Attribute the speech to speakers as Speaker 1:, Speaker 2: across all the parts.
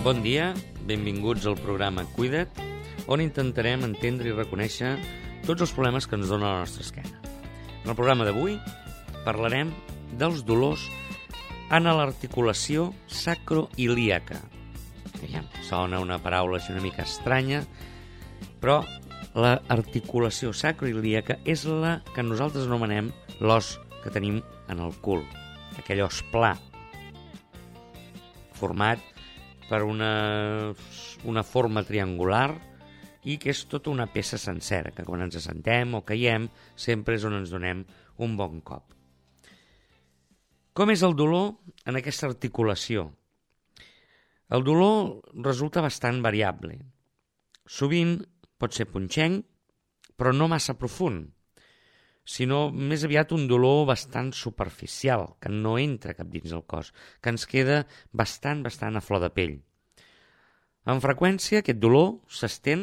Speaker 1: Bon dia, benvinguts al programa Cuida't, on intentarem entendre i reconèixer tots els problemes que ens dona la nostra esquena. En el programa d'avui parlarem dels dolors en l'articulació sacroiliaca. Sona una paraula així una mica estranya, però l'articulació sacroiliaca és la que nosaltres anomenem l'os que tenim en el cul, aquell os pla, format per una forma triangular i que és tota una peça sencera, que quan ens assentem o caiem sempre és on ens donem un bon cop. Com és el dolor en aquesta articulació? El dolor resulta bastant variable. Sovint pot ser punxenc, però no massa profund, sinó més aviat un dolor bastant superficial, que no entra cap dins del cos, que ens queda bastant a flor de pell. Amb freqüència aquest dolor s'estén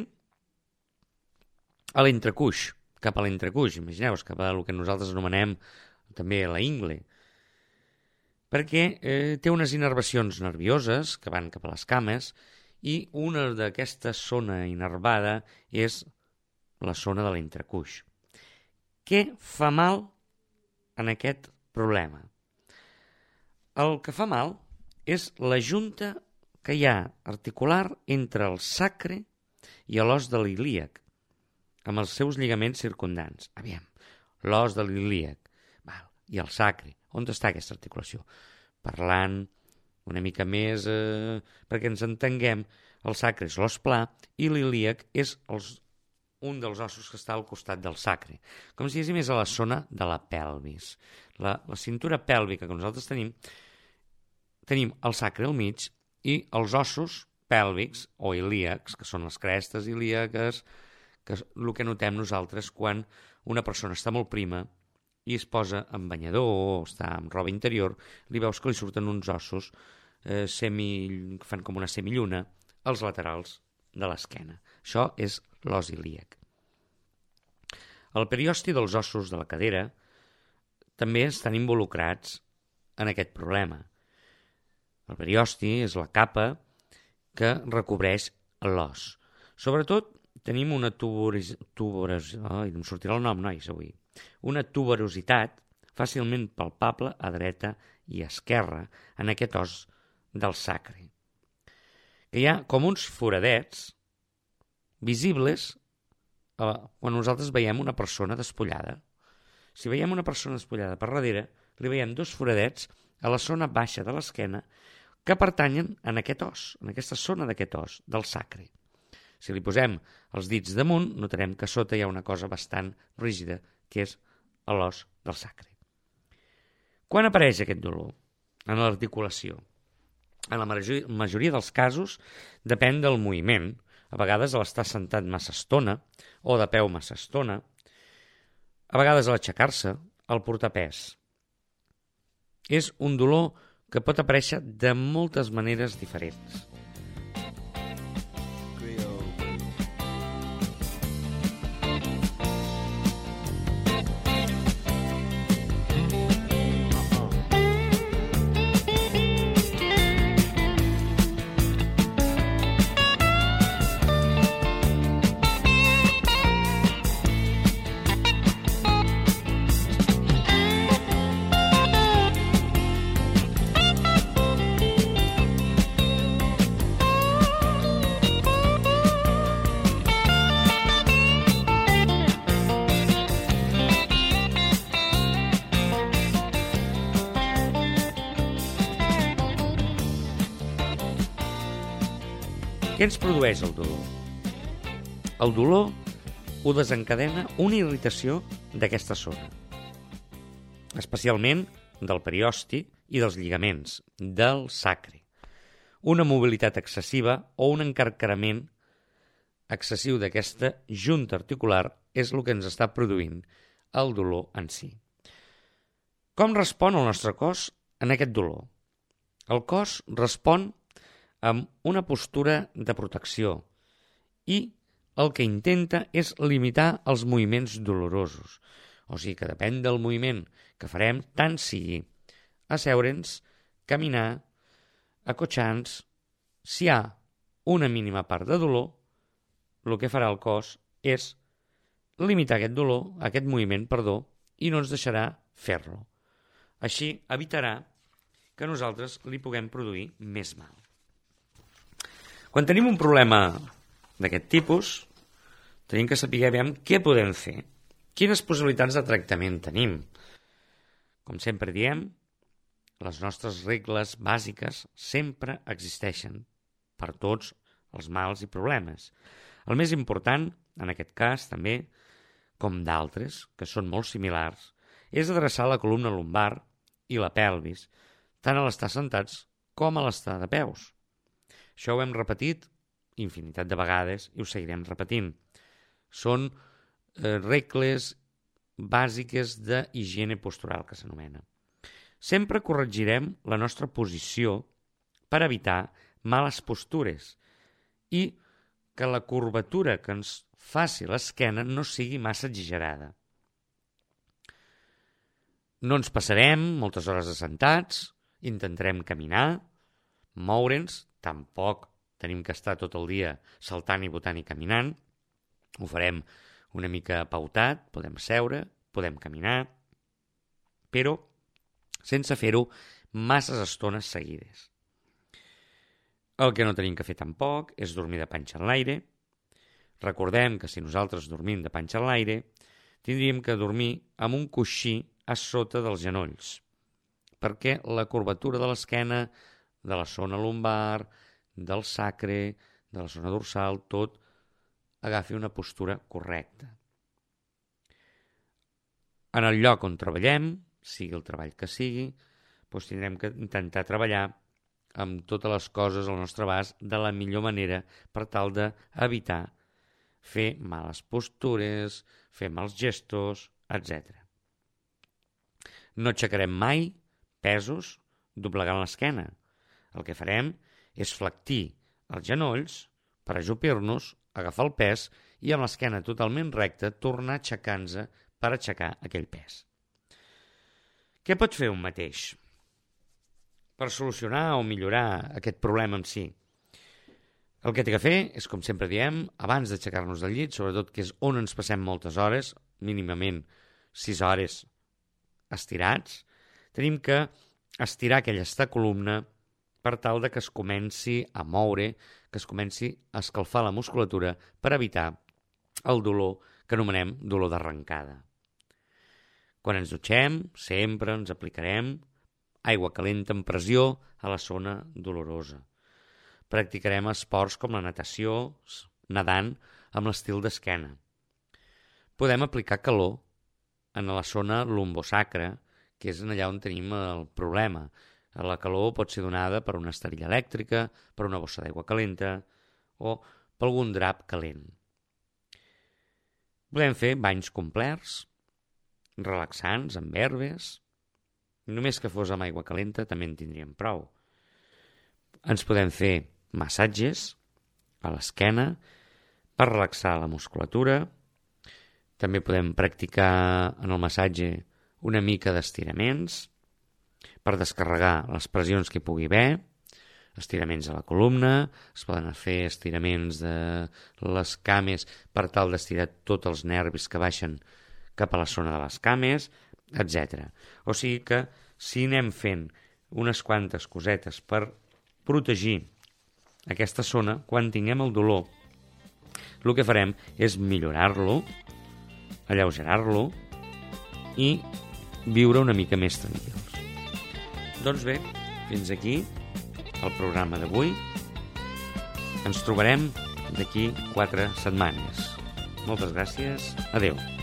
Speaker 1: a l'entrecuix, cap a l'entrecuix, imagineu-vos, cap a el que nosaltres anomenem també la ingle, perquè té unes innervacions nervioses que van cap a les cames i una d'aquesta zona innervada és la zona de l'entrecuix. Què fa mal en aquest problema? El que fa mal és la junta que hi ha articular entre el sacre i l'os de l'ilíac, amb els seus lligaments circundants. L'os de l'ilíac i el sacre. On està aquesta articulació? Parlant una mica més, perquè ens entenguem, el sacre és l'os pla i l'ilíac és un dels ossos que està al costat del sacre. Com si diguéssim, és a la zona de la pelvis. La cintura pèlvica que nosaltres tenim el sacre al mig i els ossos pèlvics o ilíacs, que són les crestes ilíaques, que és el que notem nosaltres quan una persona està molt prima i es posa en banyador o està amb roba interior, li veus que li surten uns ossos que fan com una semilluna als laterals de l'esquena. Això és l'os ilíac. El periosti dels ossos de la cadera també estan involucrats en aquest problema. El periosti és la capa que recobreix l'os. Sobretot tenim una tuberositat fàcilment palpable a dreta i esquerra en aquest os del sacre. Que hi ha com uns foradets visibles quan nosaltres veiem una persona despullada. Si veiem una persona despullada per darrere, li veiem dos foradets a la zona baixa de l'esquena que pertanyen en aquest os, en aquesta zona d'aquest os, del sacre. Si li posem els dits damunt, notarem que a sota hi ha una cosa bastant rígida, que és l'os del sacre. Quan apareix aquest dolor? En l'articulació. En la majoria dels casos depèn del moviment. A vegades a l'estar sentat massa estona o de peu massa estona. A vegades a l'aixecar-se, al portar pes. És un dolor que pot aparèixer de moltes maneres diferents. Què ens produeix el dolor? El dolor ho desencadena una irritació d'aquesta zona, especialment del periosti i dels lligaments, del sacre. Una mobilitat excessiva o un encarcarament excessiu d'aquesta junta articular és el que ens està produint el dolor en si. Com respon el nostre cos en aquest dolor? El cos respon amb una postura de protecció i el que intenta és limitar els moviments dolorosos. O sigui que depèn del moviment que farem, tant sigui asseure'ns, caminar, acotxar-nos, Si hi ha una mínima part de dolor, el que farà el cos és limitar aquest dolor, aquest moviment, i no ens deixarà fer-lo. Així evitarà que nosaltres li puguem produir més mal. Quan tenim un problema d'aquest tipus, tenim que saber què podem fer, quines possibilitats de tractament tenim. Com sempre diem, les nostres regles bàsiques sempre existeixen per tots els mals i problemes. El més important, en aquest cas també, com d'altres, que són molt similars, és adreçar la columna lumbar i la pelvis, tant a l'estar sentats com a l'estar de peus. Això ho hem repetit infinitat de vegades i ho seguirem repetint. Són regles bàsiques d'higiene postural, que s'anomena. Sempre corregirem la nostra posició per evitar males postures i que la curvatura que ens faci l'esquena no sigui massa exagerada. No ens passarem moltes hores assentats, intentarem caminar, moure'ns, tampoc tenim que estar tot el dia saltant i botant i caminant, ho farem una mica pautat, podem seure, podem caminar, però sense fer-ho masses estones seguides. El que no tenim que fer tampoc és dormir de panxa en l'aire. Recordem que si nosaltres dormim de panxa en l'aire, tindríem que dormir amb un coixí a sota dels genolls, perquè la curvatura de l'esquena, de la zona lumbar, del sacre, de la zona dorsal, tot agafi una postura correcta. En el lloc on treballem, sigui el treball que sigui, doncs tindrem que intentar treballar amb totes les coses al nostre abast de la millor manera per tal d'evitar fer males postures, fer mals gestos, etc. No aixecarem mai pesos doblegant l'esquena. El que farem és flectir els genolls per ajupir-nos, agafar el pes i amb l'esquena totalment recta tornar aixecant-nos per aixecar aquell pes. Què pot fer un mateix per solucionar o millorar aquest problema en si? El que té que fer és, com sempre diem, abans d'aixecar-nos del llit, sobretot que és on ens passem moltes hores, mínimament 6 hores estirats, tenim que estirar aquella columna per tal de que es comenci a moure, que es comenci a escalfar la musculatura per evitar el dolor que anomenem dolor d'arrencada. Quan ens dutxem, sempre ens aplicarem aigua calenta en pressió a la zona dolorosa. Practicarem esports com la natació, nedant amb l'estil d'esquena. Podem aplicar calor en la zona lumbosacra, que és allà on tenim el problema. La calor pot ser donada per una esterilla elèctrica, per una bossa d'aigua calenta o per algun drap calent. Podem fer banys complets, relaxants, amb herbes. Només que fos amb aigua calenta també en tindríem prou. Ens podem fer massatges a l'esquena per relaxar la musculatura. També podem practicar en el massatge una mica d'estiraments per descarregar les pressions que hi pugui haver, estiraments a la columna, es poden fer estiraments de les cames per tal d'estirar tots els nervis que baixen cap a la zona de les cames, etc. O sigui que si anem fent unes quantes cosetes per protegir aquesta zona, quan tinguem el dolor, el que farem és millorar-lo, alleugerar-lo i viure una mica més tranquils. Doncs bé, fins aquí el programa d'avui. Ens trobarem d'aquí 4 setmanes. Moltes gràcies. Adéu.